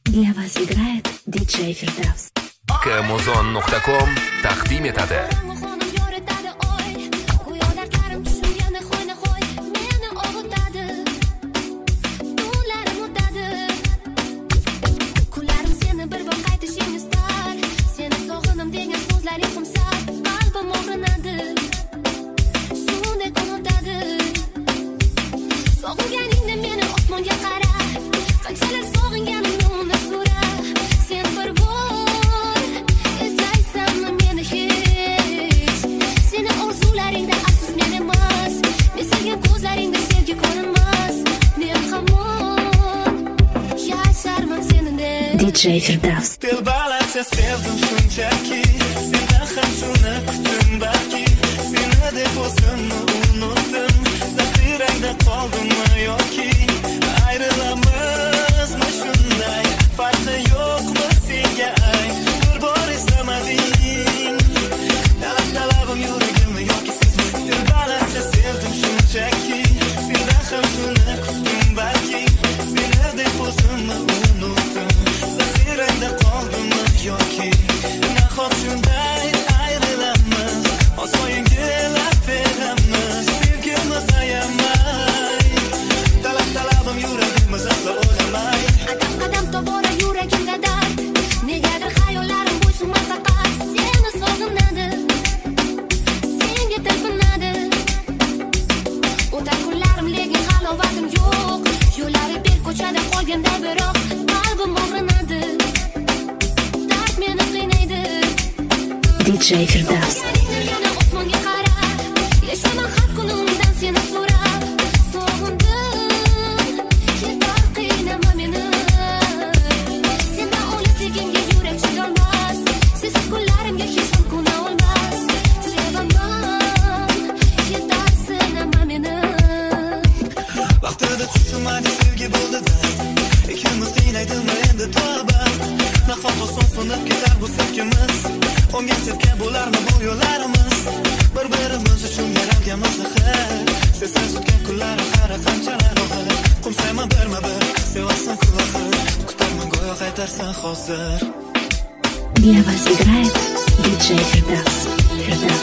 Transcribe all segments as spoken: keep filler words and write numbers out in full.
Для вас играет диджей Фирдавс. Камузон nuqta com taqdim etadi. диджей Фирдавс. Telbalarcha sevdim shunchaki, sendan ham shuni kutdim balki, seni deb o'zimni unutdim, zaxirangda qoldimmi yoki ayrilamizmi shunday, farqi yo'qmi senga ay, bir bor eslamading, talab talabim yuragimni yoki sizmi, telbalarcha sevdim shunchaki, sendan ham shuni kutdim balki, seni deb o'zimni unutdim, zaxirangda qoldimmi yoki nahot shunday ayrilamiz, osoyingilab beramiz, sevgimiz ayamay, talab talabim yuragimiz aslo o'ylamay, qadam qadam tobora yuragimda dard, negadir xayollarim bo'ysunmas faqat seni sog'inadi, senga talpinadi, o'tar kunlarim lekin halovatim yo'q, yo'llari bir ko'chada qolganda biroq qalbim og'rinadi, dard meni qiynaydi. диджей Фирдавс. Yana osmonga qarab, yashaman har kun undan seni so'rab, sog'indim, yetar qiynama meni, sendan olisligimga yurak chidolmas, sensiz kunlarimga hech ham ko'na olmas, sevaman, yetar sinama meni. vaqtida tushunmadi sevgi bo'ldi dard, ikkimiz qiynaydimi endi tavba, nahot oson so'nib ketar bu sevgimiz, o'nga chetga bo'larmi bu yo'llarimiz, bir birimiz uchun yaralganmiz axir, sensiz o'tgan kunlar hali qanchalar og'ir, qo'msayman birma bir, sevasan ku axir, kutarman go'yo qaytarsan hozir. Для вас играет диджей Фирдавс. Фирдавс.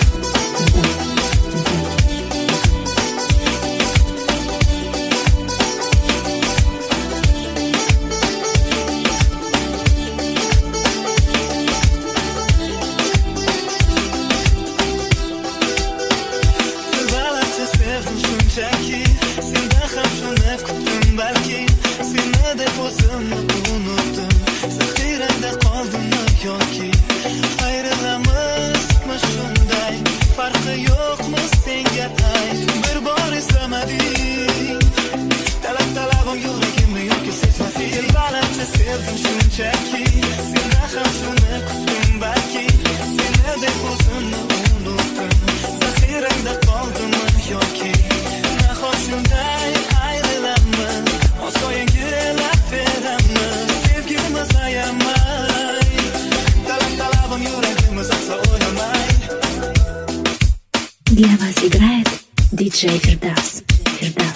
Telbalarcha sevdim shunchaki, sendan ham shuni kutdim balki, seni deb o'zimni unutdim, zaxirangda qoldimmi yoki ayrilamizmi shunday, farqi yo'qmi senga ay, bir bor eslamading, talab talabim yuragimni yoki sezmading, telbalarcha sevdim shunchaki, sendan ham shuni kutdim balki, seni deb o'zimni unutdim, zaxirangda qoldimmi yoki nahot shunday ayrilamiz, osoyingilab beramiz, sevgimiz ayamay, talab talabim yuragimiz aslo o'ylamay. Для вас играет диджей Фирдавс. Фирдавс.